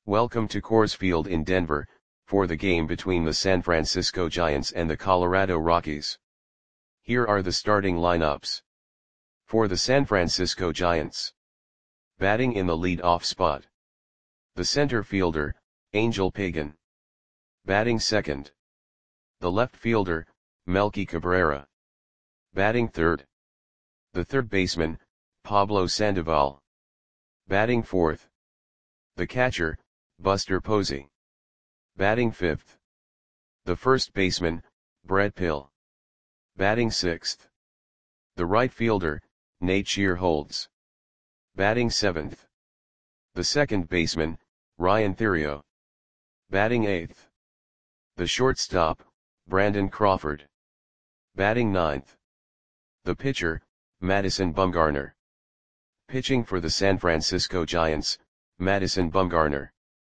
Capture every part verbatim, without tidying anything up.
Welcome to Coors Field in Denver, for the game between the San Francisco Giants and the Colorado Rockies. Here are the starting lineups. For the San Francisco Giants. Batting in the lead-off spot. The center fielder, Angel Pagan. Batting second. The left fielder, Melky Cabrera. Batting third. The third baseman, Pablo Sandoval. Batting fourth. The catcher, Buster Posey. Batting fifth. The first baseman, Brett Pill. Batting sixth. The right fielder, Nate Shearholtz. Batting seventh. The second baseman, Ryan Theriot. Batting eighth. The shortstop, Brandon Crawford. Batting ninth. The pitcher, Madison Bumgarner. Pitching for the San Francisco Giants, Madison Bumgarner.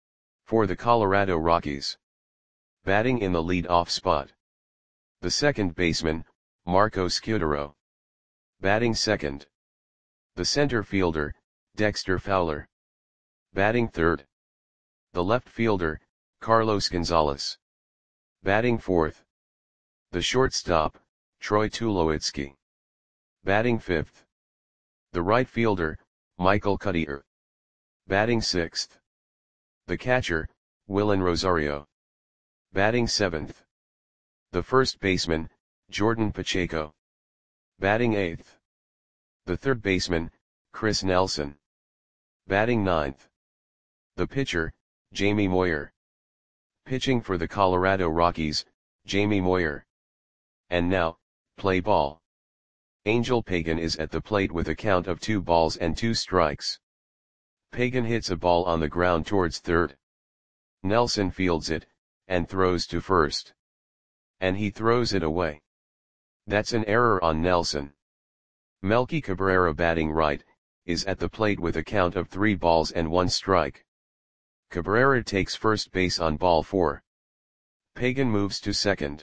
For the Colorado Rockies. Batting in the lead-off spot. The second baseman, Marco Scutaro. Batting second. The center fielder, Dexter Fowler. Batting third. The left fielder, Carlos Gonzalez. Batting fourth. The shortstop, Troy Tulowitzki. Batting fifth. The right fielder, Michael Cuddyer. Batting sixth. The catcher, Willen Rosario. Batting seventh. The first baseman, Jordan Pacheco. Batting eighth. The third baseman, Chris Nelson. Batting ninth. The pitcher, Jamie Moyer. Pitching for the Colorado Rockies, Jamie Moyer. And now, play ball. Angel Pagan is at the plate with a count of two balls and two strikes. Pagan hits a ball on the ground towards third. Nelson fields it, and throws to first. And he throws it away. That's an error on Nelson. Melky Cabrera, batting right, is at the plate with a count of three balls and one strike. Cabrera takes first base on ball four. Pagan moves to second.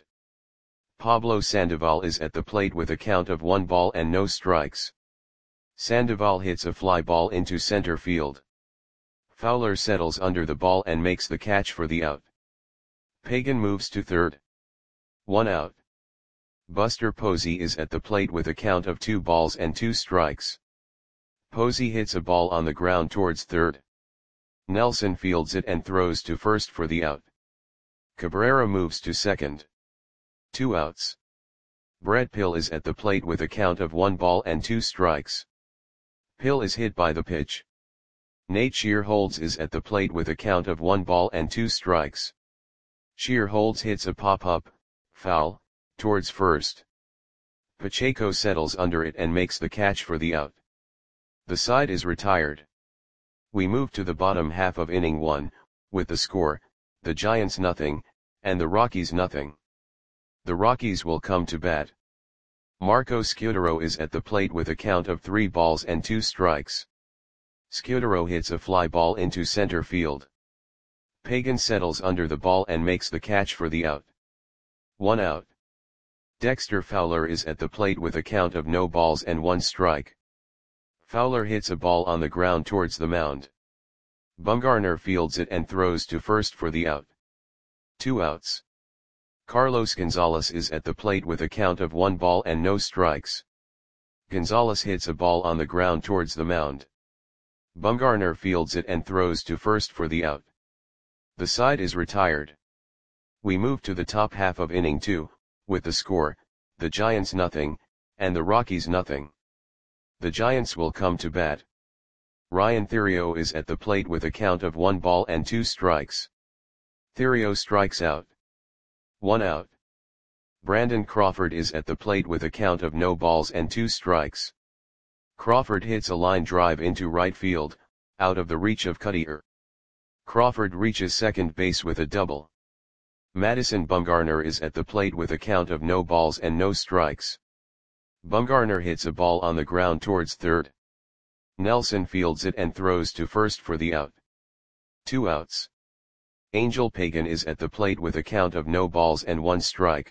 Pablo Sandoval is at the plate with a count of one ball and no strikes. Sandoval hits a fly ball into center field. Fowler settles under the ball and makes the catch for the out. Pagan moves to third. One out. Buster Posey is at the plate with a count of two balls and two strikes. Posey hits a ball on the ground towards third. Nelson fields it and throws to first for the out. Cabrera moves to second. Two outs. Brett Pill is at the plate with a count of one ball and two strikes. Pill is hit by the pitch. Nate Shearholtz is at the plate with a count of one ball and two strikes. Shearholtz hits a pop-up, foul, towards first. Pacheco settles under it and makes the catch for the out. The side is retired. We move to the bottom half of inning one, with the score, the Giants nothing, and the Rockies nothing. The Rockies will come to bat. Marco Scutaro is at the plate with a count of three balls and two strikes. Scutaro hits a fly ball into center field. Pagan settles under the ball and makes the catch for the out. One out. Dexter Fowler is at the plate with a count of no balls and one strike. Fowler hits a ball on the ground towards the mound. Bumgarner fields it and throws to first for the out. Two outs. Carlos Gonzalez is at the plate with a count of one ball and no strikes. Gonzalez hits a ball on the ground towards the mound. Bumgarner fields it and throws to first for the out. The side is retired. We move to the top half of inning two, with the score, the Giants nothing, and the Rockies nothing. The Giants will come to bat. Ryan Theriot is at the plate with a count of one ball and two strikes. Theriot strikes out. One out. Brandon Crawford is at the plate with a count of no balls and two strikes. Crawford hits a line drive into right field, out of the reach of Cuddyer. Crawford reaches second base with a double. Madison Bumgarner is at the plate with a count of no balls and no strikes. Bumgarner hits a ball on the ground towards third. Nelson fields it and throws to first for the out. Two outs. Angel Pagan is at the plate with a count of no balls and one strike.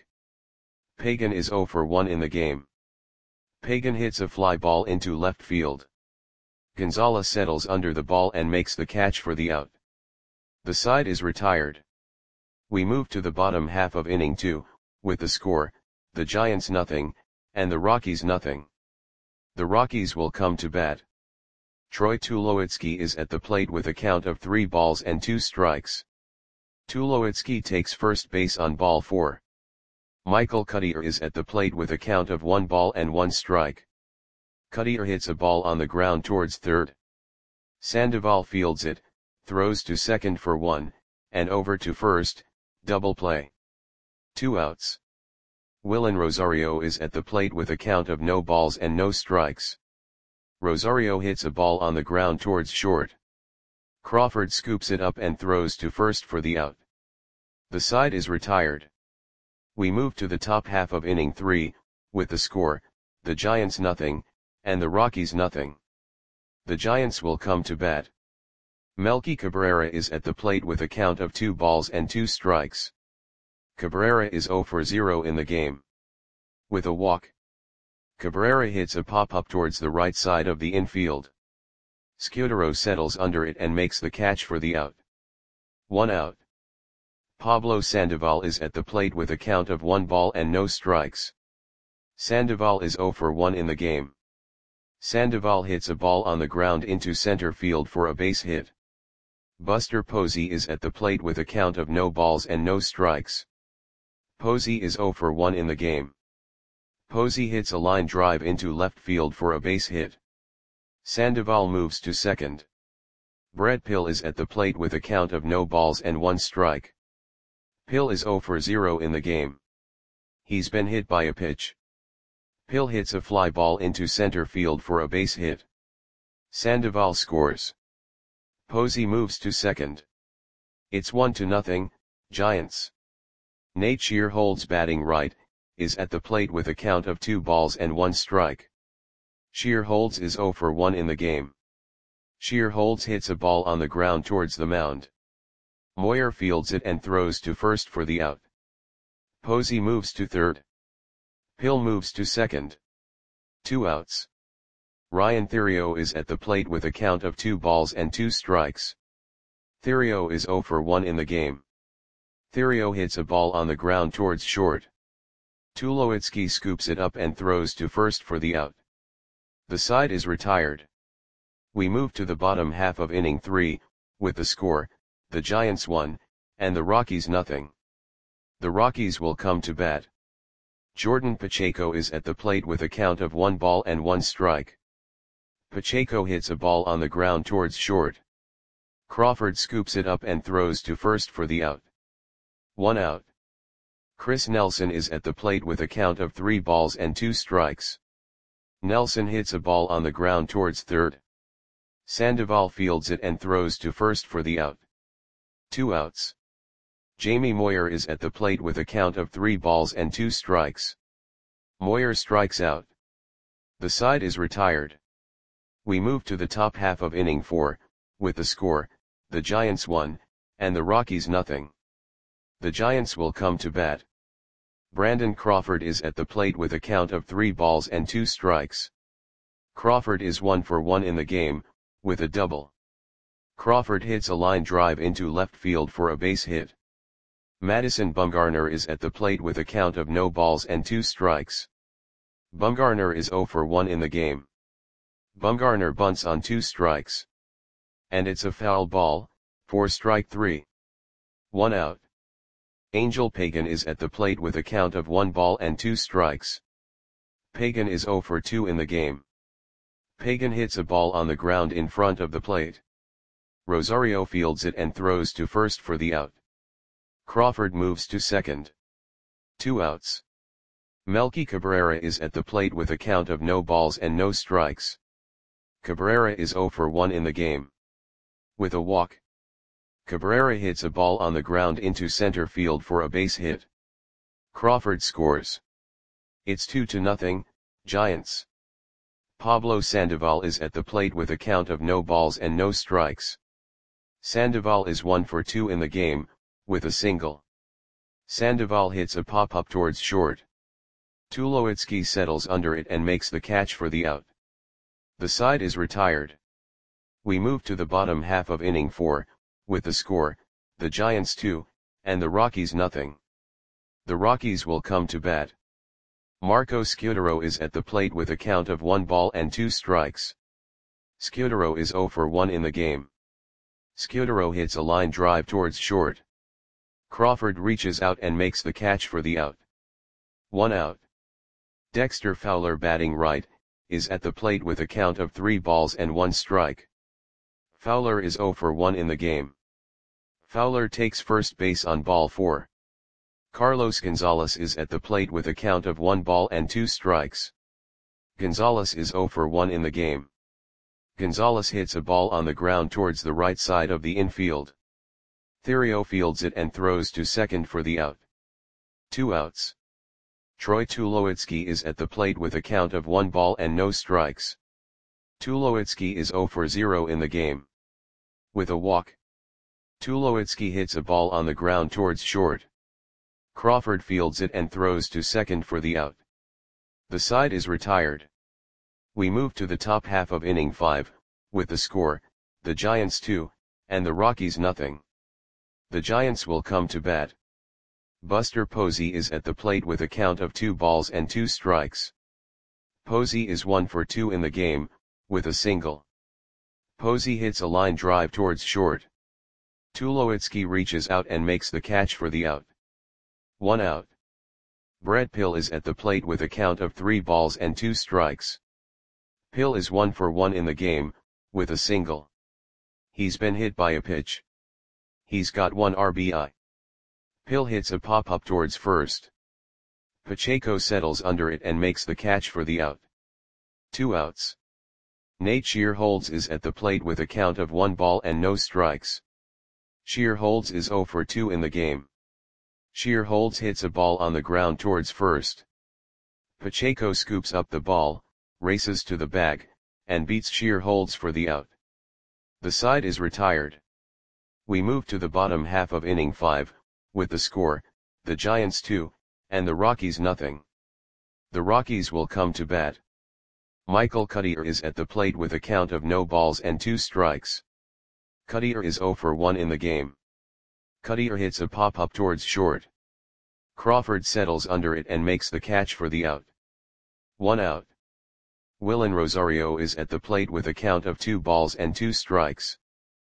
Pagan is zero for one in the game. Pagan hits a fly ball into left field. Gonzalez settles under the ball and makes the catch for the out. The side is retired. We move to the bottom half of inning two, with the score, the Giants nothing, and the Rockies nothing. The Rockies will come to bat. Troy Tulowitzki is at the plate with a count of three balls and two strikes. Tulowitzki takes first base on ball four. Michael Cuddyer is at the plate with a count of one ball and one strike. Cuddyer hits a ball on the ground towards third. Sandoval fields it, throws to second for one, and over to first, double play. Two outs. Willen Rosario is at the plate with a count of no balls and no strikes. Rosario hits a ball on the ground towards short. Crawford scoops it up and throws to first for the out. The side is retired. We move to the top half of inning three, with the score, the Giants nothing, and the Rockies nothing. The Giants will come to bat. Melky Cabrera is at the plate with a count of two balls and two strikes. Cabrera is zero for zero in the game. With a walk, Cabrera hits a pop-up towards the right side of the infield. Scudero settles under it and makes the catch for the out. One out. Pablo Sandoval is at the plate with a count of one ball and no strikes. Sandoval is zero for one in the game. Sandoval hits a ball on the ground into center field for a base hit. Buster Posey is at the plate with a count of no balls and no strikes. Posey is zero for one in the game. Posey hits a line drive into left field for a base hit. Sandoval moves to second. Brett Pill is at the plate with a count of no balls and one strike. Pill is zero for zero in the game. He's been hit by a pitch. Pill hits a fly ball into center field for a base hit. Sandoval scores. Posey moves to second. It's one to nothing, Giants. Nate Shear holds batting right, is at the plate with a count of two balls and one strike. Shear holds is zero for one in the game. Shear holds hits a ball on the ground towards the mound. Moyer fields it and throws to first for the out. Posey moves to third. Pill moves to second. Two outs. Ryan Theriot is at the plate with a count of two balls and two strikes. Theriot is zero for one in the game. Theriot hits a ball on the ground towards short. Tulowitzki scoops it up and throws to first for the out. The side is retired. We move to the bottom half of inning three, with the score, the Giants one, and the Rockies nothing. The Rockies will come to bat. Jordan Pacheco is at the plate with a count of one ball and one strike. Pacheco hits a ball on the ground towards short. Crawford scoops it up and throws to first for the out. One out. Chris Nelson is at the plate with a count of three balls and two strikes. Nelson hits a ball on the ground towards third. Sandoval fields it and throws to first for the out. Two outs. Jamie Moyer is at the plate with a count of three balls and two strikes. Moyer strikes out. The side is retired. We move to the top half of inning four, with the score, the Giants one, and the Rockies nothing. The Giants will come to bat. Brandon Crawford is at the plate with a count of three balls and two strikes. Crawford is one for one in the game, with a double. Crawford hits a line drive into left field for a base hit. Madison Bumgarner is at the plate with a count of no balls and two strikes. Bumgarner is zero for one in the game. Bumgarner bunts on two strikes. And it's a foul ball, for strike three. One out. Angel Pagan is at the plate with a count of one ball and two strikes. Pagan is zero for two in the game. Pagan hits a ball on the ground in front of the plate. Rosario fields it and throws to first for the out. Crawford moves to second. Two outs. Melky Cabrera is at the plate with a count of no balls and no strikes. Cabrera is zero for one in the game. With a walk, Cabrera hits a ball on the ground into center field for a base hit. Crawford scores. It's two to nothing, Giants. Pablo Sandoval is at the plate with a count of no balls and no strikes. Sandoval is one for two in the game, with a single. Sandoval hits a pop-up towards short. Tulowitzki settles under it and makes the catch for the out. The side is retired. We move to the bottom half of inning four, with the score, the Giants two, and the Rockies nothing. The Rockies will come to bat. Marco Scutaro is at the plate with a count of one ball and two strikes. Scutaro is zero for one in the game. Scutaro hits a line drive towards short. Crawford reaches out and makes the catch for the out. One out. Dexter Fowler, batting right, is at the plate with a count of three balls and one strike. Fowler is zero for one in the game. Fowler takes first base on ball four. Carlos Gonzalez is at the plate with a count of one ball and two strikes. Gonzalez is zero for one in the game. Gonzalez hits a ball on the ground towards the right side of the infield. Theriot fields it and throws to second for the out. Two outs. Troy Tulowitzki is at the plate with a count of one ball and no strikes. Tulowitzki is zero for zero in the game. With a walk. Tulowitzki hits a ball on the ground towards short. Crawford fields it and throws to second for the out. The side is retired. We move to the top half of inning five, with the score, the Giants two, and the Rockies nothing. The Giants will come to bat. Buster Posey is at the plate with a count of two balls and two strikes. Posey is one for two in the game, with a single. Posey hits a line drive towards short. Tulowitzki reaches out and makes the catch for the out. One out. Brett Pill is at the plate with a count of three balls and two strikes. Pill is one for one in the game, with a single. He's been hit by a pitch. He's got one R B I. Pill hits a pop-up towards first. Pacheco settles under it and makes the catch for the out. Two outs. Nate Shearholtz is at the plate with a count of one ball and no strikes. Shearholtz is zero for two in the game. Shearholtz hits a ball on the ground towards first. Pacheco scoops up the ball, races to the bag, and beats Shearholtz for the out. The side is retired. We move to the bottom half of inning five, with the score, the Giants two, and the Rockies nothing. The Rockies will come to bat. Michael Cuddyer is at the plate with a count of no balls and two strikes. Cuddyer is zero for one in the game. Cuddyer hits a pop-up towards short. Crawford settles under it and makes the catch for the out. One out. Willen Rosario is at the plate with a count of two balls and two strikes.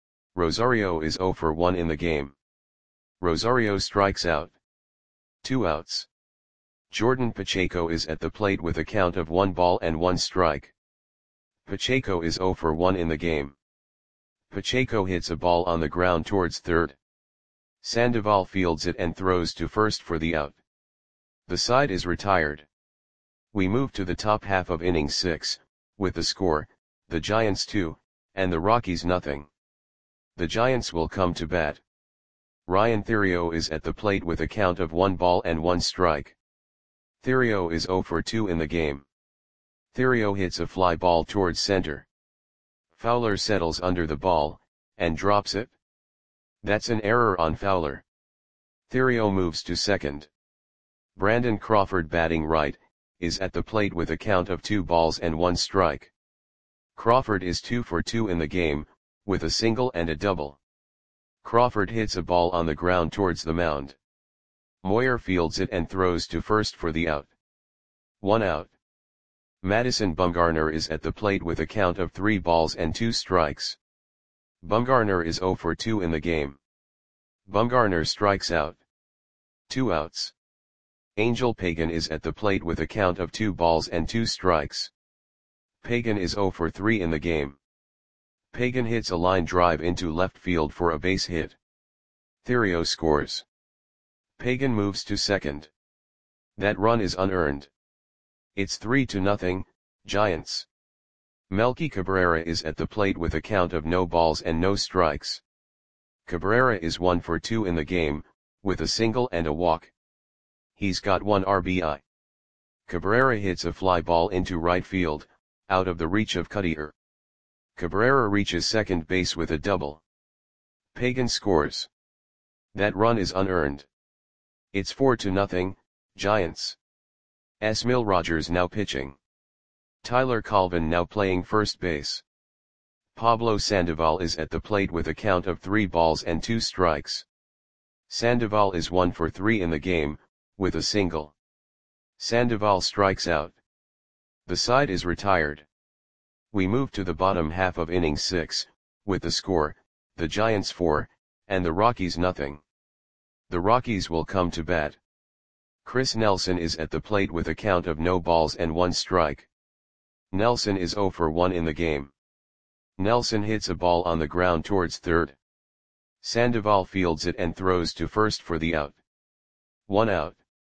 Rosario is zero for one in the game. Rosario strikes out. Two outs. Jordan Pacheco is at the plate with a count of one ball and one strike. Pacheco is zero for one in the game. Pacheco hits a ball on the ground towards third. Sandoval fields it and throws to first for the out. The side is retired. We move to the top half of inning six, with the score, the Giants two, and the Rockies nothing. The Giants will come to bat. Ryan Theriot is at the plate with a count of one ball and one strike. Theriot is zero for two in the game. Theriot hits a fly ball towards center. Fowler settles under the ball, and drops it. That's an error on Fowler. Theriot moves to second. Brandon Crawford, batting right, is at the plate with a count of two balls and one strike. Crawford is two for two in the game, with a single and a double. Crawford hits a ball on the ground towards the mound. Moyer fields it and throws to first for the out. One out. Madison Bumgarner is at the plate with a count of three balls and two strikes. Bumgarner is zero for two in the game. Bumgarner strikes out. Two outs. Angel Pagan is at the plate with a count of two balls and two strikes. Pagan is zero for three in the game. Pagan hits a line drive into left field for a base hit. Theriot scores. Pagan moves to second. That run is unearned. It's three to nothing, Giants. Melky Cabrera is at the plate with a count of no balls and no strikes. Cabrera is one for two in the game, with a single and a walk. He's got one R B I. Cabrera hits a fly ball into right field, out of the reach of Cuddyer. Cabrera reaches second base with a double. Pagan scores. That run is unearned. It's four to nothing, Giants. Esmil Rogers now pitching. Tyler Colvin now playing first base. Pablo Sandoval is at the plate with a count of three balls and two strikes. Sandoval is one for three in the game, with a single. Sandoval strikes out. The side is retired. We move to the bottom half of inning six, with the score, the Giants four, and the Rockies nothing. The Rockies will come to bat. Chris Nelson is at the plate with a count of no balls and one strike. Nelson is zero for one in the game. Nelson hits a ball on the ground towards third. Sandoval fields it and throws to first for the out. One out.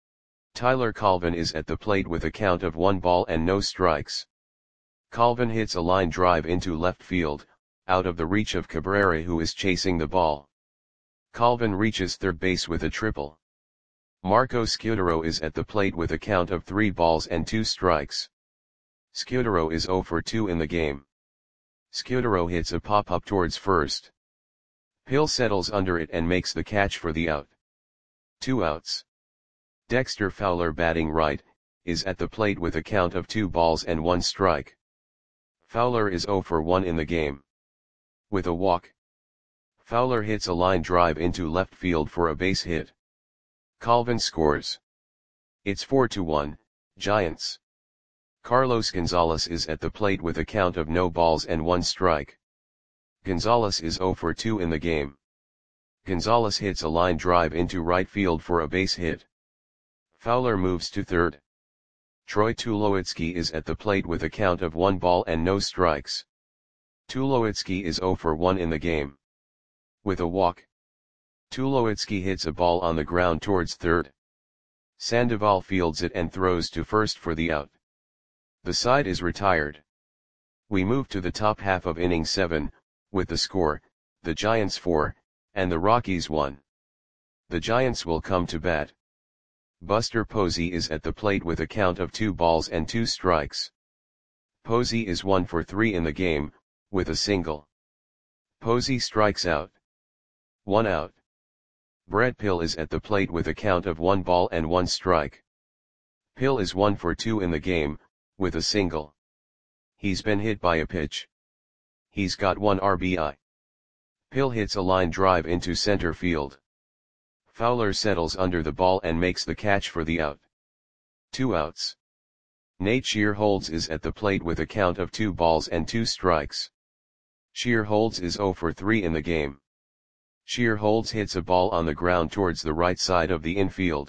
Tyler Colvin is at the plate with a count of one ball and no strikes. Colvin hits a line drive into left field, out of the reach of Cabrera, who is chasing the ball. Colvin reaches third base with a triple. Marco Scutaro is at the plate with a count of three balls and two strikes. Scutaro is zero for two in the game. Scutaro hits a pop-up towards first. Hill settles under it and makes the catch for the out. Two outs. Dexter Fowler, batting right, is at the plate with a count of two balls and one strike. Fowler is zero for one in the game. With a walk. Fowler hits a line drive into left field for a base hit. Colvin scores. It's four to one, Giants. Carlos Gonzalez is at the plate with a count of no balls and one strike. Gonzalez is zero for two in the game. Gonzalez hits a line drive into right field for a base hit. Fowler moves to third. Troy Tulowitzki is at the plate with a count of one ball and no strikes. Tulowitzki is zero for one in the game. With a walk. Tulowitzki hits a ball on the ground towards third. Sandoval fields it and throws to first for the out. The side is retired. We move to the top half of inning seven, with the score, the Giants four, and the Rockies one. The Giants will come to bat. Buster Posey is at the plate with a count of two balls and two strikes. Posey is one for three in the game, with a single. Posey strikes out. One out. Brett Pill is at the plate with a count of one ball and one strike. Pill is one for two in the game, with a single. He's been hit by a pitch. He's got one R B I. Pill hits a line drive into center field. Fowler settles under the ball and makes the catch for the out. Two outs. Nate Shearholtz is at the plate with a count of two balls and two strikes. Shearholtz is zero for three in the game. Shearholtz hits a ball on the ground towards the right side of the infield.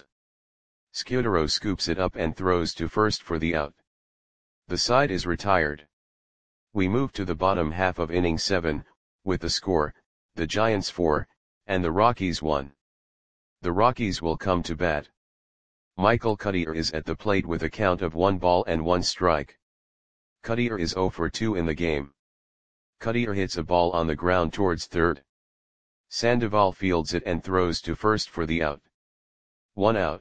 Scutaro scoops it up and throws to first for the out. The side is retired. We move to the bottom half of inning seven, with the score, the Giants four, and the Rockies one. The Rockies will come to bat. Michael Cuddyer is at the plate with a count of one ball and one strike. Cuddyer is zero for two in the game. Cuddyer hits a ball on the ground towards third. Sandoval fields it and throws to first for the out. One out.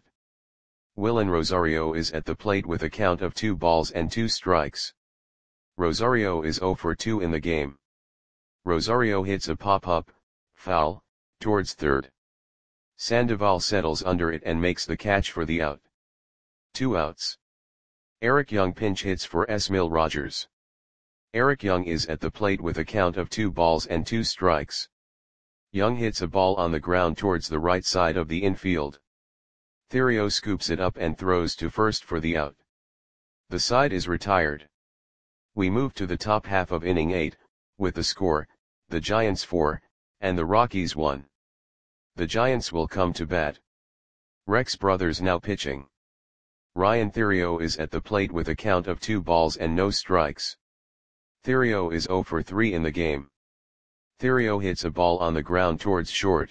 Willen Rosario is at the plate with a count of two balls and two strikes. Rosario is zero for two in the game. Rosario hits a pop-up, foul, towards third. Sandoval settles under it and makes the catch for the out. Two outs. Eric Young pinch hits for Esmil Rogers. Eric Young is at the plate with a count of two balls and two strikes. Young hits a ball on the ground towards the right side of the infield. Theriot scoops it up and throws to first for the out. The side is retired. We move to the top half of inning eight, with the score, the Giants four, and the Rockies one. The Giants will come to bat. Rex Brothers now pitching. Ryan Theriot is at the plate with a count of two balls and no strikes. Theriot is zero for three in the game. Theriot hits a ball on the ground towards short.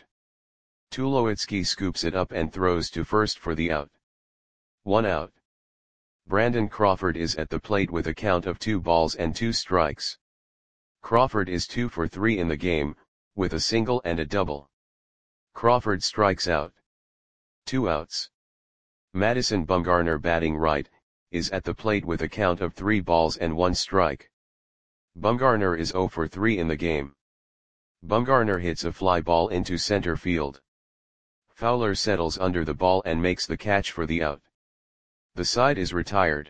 Tulowitzki scoops it up and throws to first for the out. One out. Brandon Crawford is at the plate with a count of two balls and two strikes. Crawford is two for three in the game, with a single and a double. Crawford strikes out. Two outs. Madison Bumgarner, batting right, is at the plate with a count of three balls and one strike. Bumgarner is zero for three in the game. Bumgarner hits a fly ball into center field. Fowler settles under the ball and makes the catch for the out. The side is retired.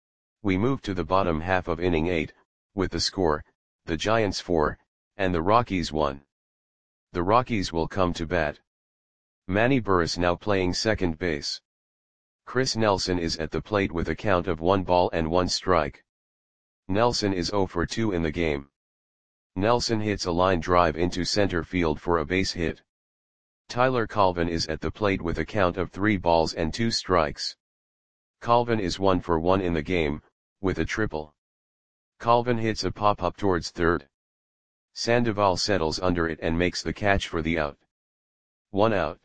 We move to the bottom half of inning eight, with the score, the Giants four, and the Rockies one. The Rockies will come to bat. Manny Burris now playing second base. Chris Nelson is at the plate with a count of one ball and one strike. Nelson is zero for two in the game. Nelson hits a line drive into center field for a base hit. Tyler Colvin is at the plate with a count of three balls and two strikes. Colvin is one for one in the game, with a triple. Colvin hits a pop-up towards third. Sandoval settles under it and makes the catch for the out. One out.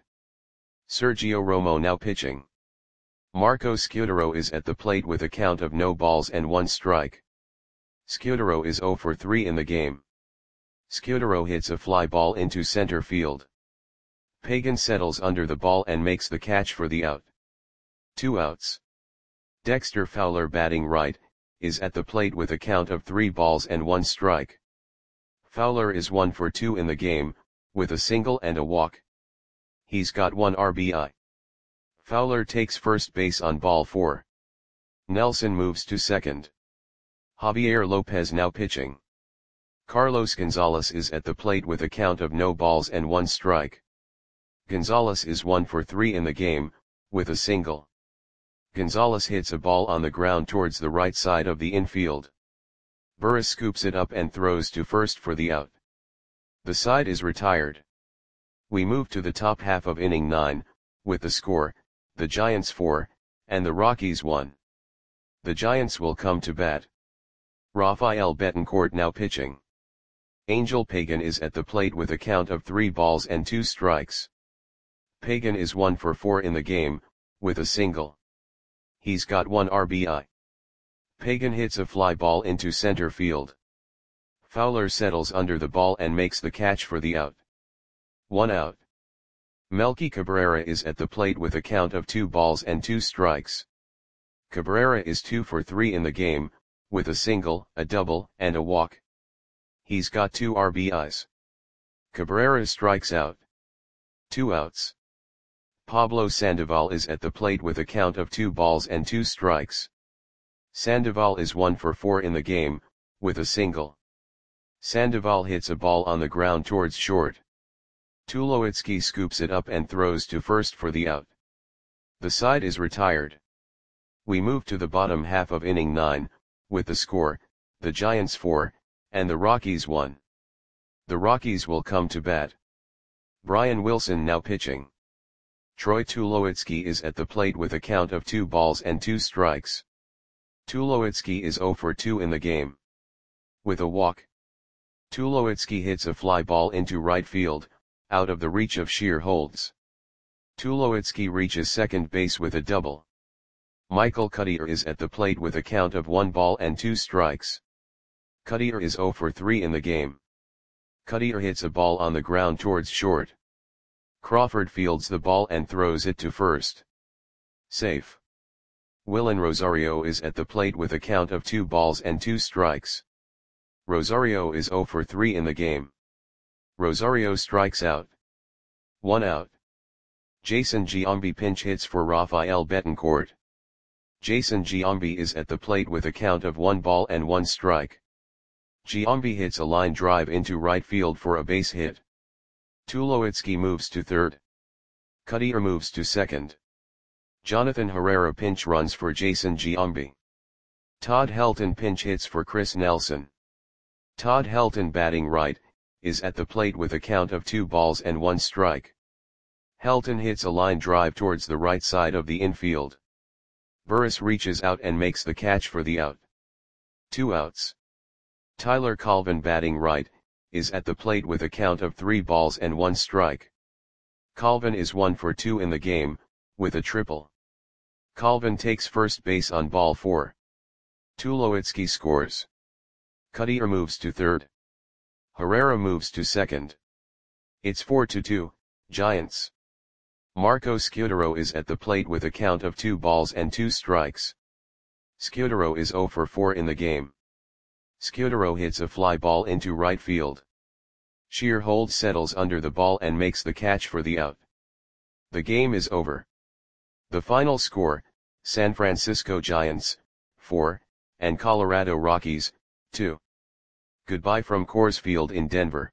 Sergio Romo now pitching. Marco Scutaro is at the plate with a count of no balls and one strike. Scutaro is zero for three in the game. Scutaro hits a fly ball into center field. Pagan settles under the ball and makes the catch for the out. Two outs. Dexter Fowler batting right, is at the plate with a count of three balls and one strike. Fowler is one for two in the game, with a single and a walk. He's got one R B I. Fowler takes first base on ball four. Nelson moves to second. Javier Lopez now pitching. Carlos Gonzalez is at the plate with a count of no balls and one strike. Gonzalez is one for three in the game, with a single. Gonzalez hits a ball on the ground towards the right side of the infield. Burris scoops it up and throws to first for the out. The side is retired. We move to the top half of inning nine, with the score, the Giants four, and the Rockies one. The Giants will come to bat. Rafael Betancourt now pitching. Angel Pagan is at the plate with a count of three balls and two strikes. Pagan is one for four in the game, with a single. He's got one R B I. Pagan hits a fly ball into center field. Fowler settles under the ball and makes the catch for the out. One out. Melky Cabrera is at the plate with a count of two balls and two strikes. Cabrera is two for three in the game, with a single, a double, and a walk. He's got two R B Is. Cabrera strikes out. Two outs. Pablo Sandoval is at the plate with a count of two balls and two strikes. Sandoval is one for four in the game, with a single. Sandoval hits a ball on the ground towards short. Tulowitzki scoops it up and throws to first for the out. The side is retired. We move to the bottom half of inning nine, with the score, the Giants four, and the Rockies one. The Rockies will come to bat. Brian Wilson now pitching. Troy Tulowitzki is at the plate with a count of two balls and two strikes. Tulowitzki is zero for two in the game. With a walk. Tulowitzki hits a fly ball into right field, out of the reach of Sheer Holds. Tulowitzki reaches second base with a double. Michael Cuddyer is at the plate with a count of one ball and two strikes. Cuddyer is zero for three in the game. Cuddyer hits a ball on the ground towards short. Crawford fields the ball and throws it to first. Safe. Willen Rosario is at the plate with a count of two balls and two strikes. Rosario is zero for three in the game. Rosario strikes out. One out. Jason Giambi pinch hits for Rafael Betancourt. Jason Giambi is at the plate with a count of one ball and one strike. Giambi hits a line drive into right field for a base hit. Tulowitzki moves to third. Cuddyer moves to second. Jonathan Herrera pinch runs for Jason Giambi. Todd Helton pinch hits for Chris Nelson. Todd Helton batting right, is at the plate with a count of two balls and one strike. Helton hits a line drive towards the right side of the infield. Burris reaches out and makes the catch for the out. Two outs. Tyler Colvin batting right, is at the plate with a count of three balls and one strike. Colvin is one for two in the game, with a triple. Colvin takes first base on ball four. Tulowitzki scores. Cuddyer moves to third. Herrera moves to second. It's four to two, Giants. Marco Scutaro is at the plate with a count of two balls and two strikes. Scutaro is zero for four in the game. Scutaro hits a fly ball into right field. Sheer Holds settles under the ball and makes the catch for the out. The game is over. The final score, San Francisco Giants, four, and Colorado Rockies, two. Goodbye from Coors Field in Denver.